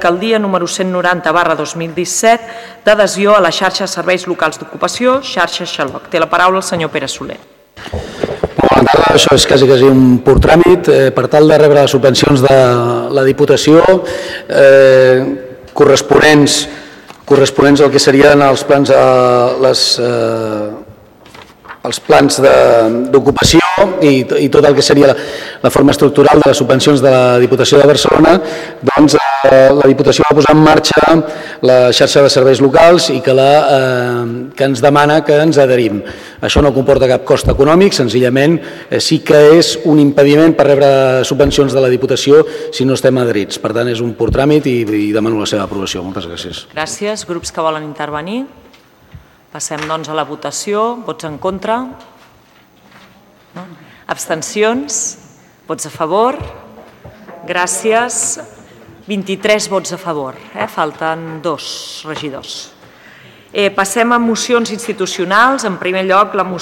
l'Alcaldia número 190/2017 d'adhesió a la xarxa de serveis locals d'ocupació, xarxa Xaloc. Té la paraula el senyor Pere Soler. Bona tarda, això és quasi un pur tràmit. Per tal de rebre les subvencions de la Diputació corresponents al que serien els plans d'ocupació i tot el que seria la forma estructural de les subvencions de la Diputació de Barcelona, doncs la Diputació va posar en marxa la xarxa de serveis locals i que ens demana que ens adherim. Això no comporta cap cost econòmic, senzillament sí que és un impediment per rebre subvencions de la Diputació si no estem adherits. Per tant, és un pur tràmit i demano la seva aprovació. Moltes gràcies. Gràcies. Grups que volen intervenir? Passem, doncs, a la votació. Vots en contra? No? Abstencions? Vots a favor? Gràcies. 23 vots a favor. Falten 2 regidors. Passem a mocions institucionals. En primer lloc, la moció